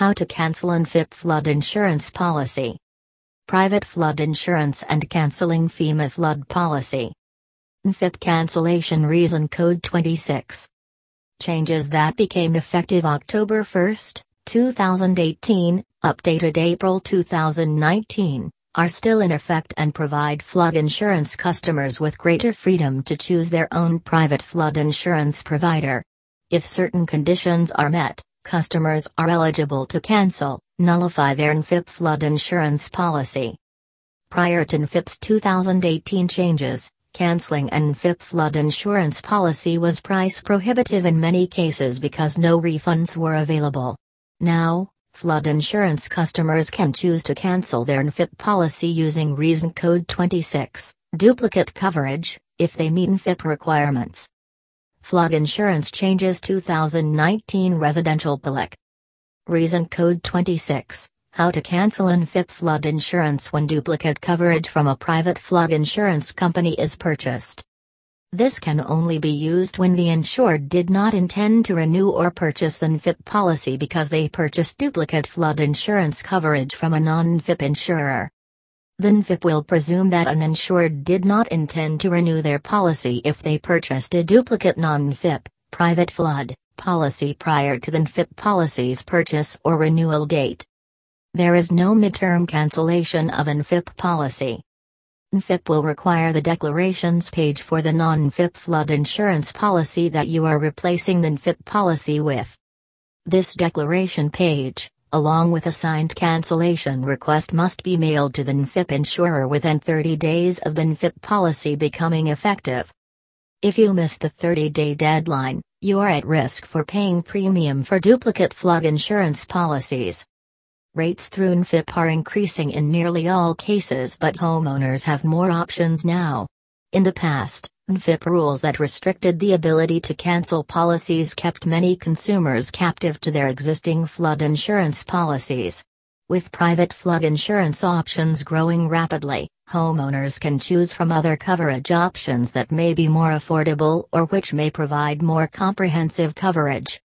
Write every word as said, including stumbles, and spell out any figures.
How to cancel N F I P flood insurance policy. Private flood insurance and canceling FEMA flood policy. N F I P cancellation reason code twenty-six. Changes that became effective October first, two thousand eighteen, updated April two thousand nineteen, are still in effect and provide flood insurance customers with greater freedom to choose their own private flood insurance provider. If certain conditions are met, customers are eligible to cancel, nullify their N F I P flood insurance policy. Prior to N F I P's two thousand eighteen changes, canceling an N F I P flood insurance policy was price prohibitive in many cases because no refunds were available. Now, flood insurance customers can choose to cancel their N F I P policy using reason code twenty-six, duplicate coverage, if they meet N F I P requirements. Flood insurance changes two thousand nineteen residential P L I C. Reason code twenty-six, how to cancel N F I P flood insurance when duplicate coverage from a private flood insurance company is purchased. This can only be used when the insured did not intend to renew or purchase the N F I P policy because they purchased duplicate flood insurance coverage from a non-N F I P insurer. The N F I P will presume that an insured did not intend to renew their policy if they purchased a duplicate non-N F I P, private flood, policy prior to the N F I P policy's purchase or renewal date. There is no midterm cancellation of an N F I P policy. N F I P will require the declarations page for the non-N F I P flood insurance policy that you are replacing the N F I P policy with. This declaration page, along with a signed cancellation request, must be mailed to the N F I P insurer within thirty days of the N F I P policy becoming effective. If you miss the thirty-day deadline, you are at risk for paying premium for duplicate flood insurance policies. Rates through N F I P are increasing in nearly all cases, but homeowners have more options now. In the past, N F I P rules that restricted the ability to cancel policies kept many consumers captive to their existing flood insurance policies. With private flood insurance options growing rapidly, homeowners can choose from other coverage options that may be more affordable or which may provide more comprehensive coverage.